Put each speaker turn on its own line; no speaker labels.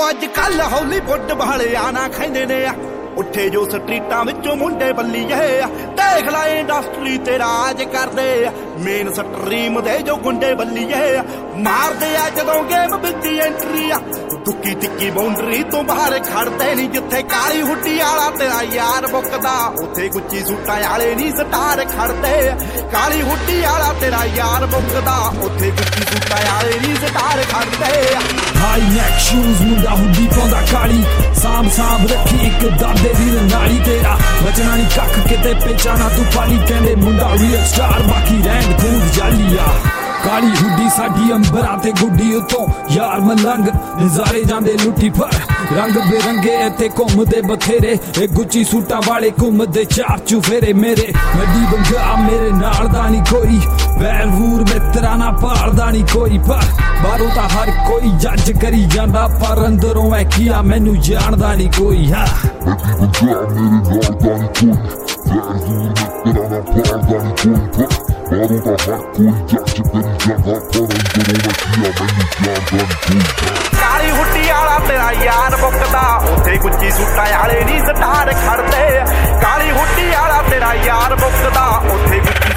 ਅੱਜ ਕੱਲ ਹਾਲੀਵੁੱਡ ਵਾਲਿਆਂ ਨਾ ਖੈਂਦੇ ਨੇ ਉੱਠੇ ਜੋ ਸਟਰੀਟਾਂ ਵਿੱਚੋਂ ਮੁੰਡੇ ਬੱਲੀਏ ਦੇਖ ਲੈ ਇੰਡਸਟਰੀ ਤੇ ਰਾਜ ਕਰਦੇ ਮੇਨ ਸਟਰੀਮ ਦੇ ਜੋ ਗੁੰਡੇ ਬੱਲੀਏ ਮਾਰਦੇ ਆ ਜਦੋਂ ਗੇਮ ਵਿੱਚ ਐਂਟਰੀ ਆ ਤੁੱਕੀ ਤਿੱਕੀ ਬਾਉਂਡਰੀ ਤੋਂ ਬਾਹਰ ਖੜਦੇ ਨਹੀਂ ਜਿੱਥੇ ਕਾਲੀ ਹੁੱਡੀ ਵਾਲਾ ਤੇਰਾ ਯਾਰ ਮੁੱਕਦਾ ਉੱਥੇ ਗੁੱਚੀ ਸੂਟਾਂ ਵਾਲੇ ਨਹੀਂ ਸਟਾਰ ਖੜਦੇ ਕਾਲੀ ਹੁੱਡੀ ਵਾਲਾ ਤੇਰਾ ਯਾਰ ਮੁੱਕਦਾ ਉੱਥੇ ਗੁੱਚੀ ਸੂਟਾਂ ਵਾਲੇ ਨਹੀਂ ਸਟਾਰ ਖੜਦੇ
ਹਾਈ ਨੈਕ ਸ਼ੂਜ਼ ਮੁੰਡਾ ਹੁੱਡੀ ਪਾਉਂਦਾ ਕਾਲੀ ਸਾਂਭ ਰੱਖੀ ਇੱਕ ਦਾਦੇ ਦੀ ਨਾਲੀ ਤੇਰਾ ਬਚਣਾ ਨਹੀਂ ਕੱਖ ਕਿਤੇ ਪਹਿਚਾਣਾ ਤੂੰ ਪਾਲੀ ਕਹਿੰਦੇ ਮੁੰਡਾ ਰੀਅਲ ਸਟਾਰ ਬਾਕੀ ਰਹਿਣ ਖੂਦ ਜਾਲੀਆ ਕਾਲੀ ਹੁੱਡੀ ਸਾਡੀ ਅੰਬਰਾਂ ਤੇ ਗੁੱਡੀ ਉਤੋਂ ਯਾਰ ਮਲੰਗ ਨਜ਼ਾਰੇ ਜਾਂਦੇ ਲੁੱਟੀ ਪਰ ਰੰਗ ਬੇਰੰਗੇ ਇੱਥੇ ਘੁੰਮਦੇ ਬਥੇਰੇ ਇਹ ਗੁੱਚੀ ਸੂਟਾਂ ਵਾਲੇ ਘੁੰਮਦੇ ਚਾਰ ਚੁਫੇਰੇ ਮੇਰੇ ਵੱਡੀ ਬੰਗਾ ਮੇਰੇ ਨਾਲ ਦਾ ਨਹੀਂ ਕੋਈ ਵੈਰ ਵੂਰ ਮਿੱਤਰਾਂ ਨਾ ਭਾਲਦਾ ਨਹੀਂ ਕੋਈ ਪਰ ਬਾਹਰੋਂ ਤਾਂ ਹਰ ਕੋਈ ਜੱਜ ਕਰੀ ਜਾਂਦਾ ਪਰ ਅੰਦਰੋਂ ਐ ਕੀਆ ਮੈਨੂੰ ਜਾਣਦਾ ਨਹੀਂ ਕੋਈ ਹਾਂ
ਵੱਡੀ ਬੰਗਾ ਮੇਰੇ ਨਾਲ ਦਾ ਨਹੀਂ ਕੋਈ ਵੈਰ ਵੂਰ ਮਿੱਤਰਾਂ ਨਾ ਭਾਲਦਾ ਨਹੀਂ ਕੋਈ ਪਰ ਬਾਹਰੋਂ ਤਾਂ ਹਰ ਕੋਈ ਜੱਜ ਕਰੀ ਜਾਂਦਾ ਪਰ ਅੰਦਰੋਂ ਐ ਕੀਆ ਮੈਨੂੰ ਜਾਣਦਾ ਨਹੀਂ ਕੋਈ
ਕਾਲੀ ਹੁੱਡੀ ਵਾਲਾ ਤੇਰਾ ਯਾਰ ਮੁੱਕਦਾ ਉੱਥੇ ਗੁੱਚੀ ਸੂਟਾਂ ਵਾਲੇ ਨਹੀਂ ਸਟਾਰ ਖੜਦੇ ਕਾਲੀ ਹੁੱਡੀ ਵਾਲਾ ਤੇਰਾ ਯਾਰ ਮੁੱਕਦਾ ਉੱਥੇ ਗੁੱਚੀ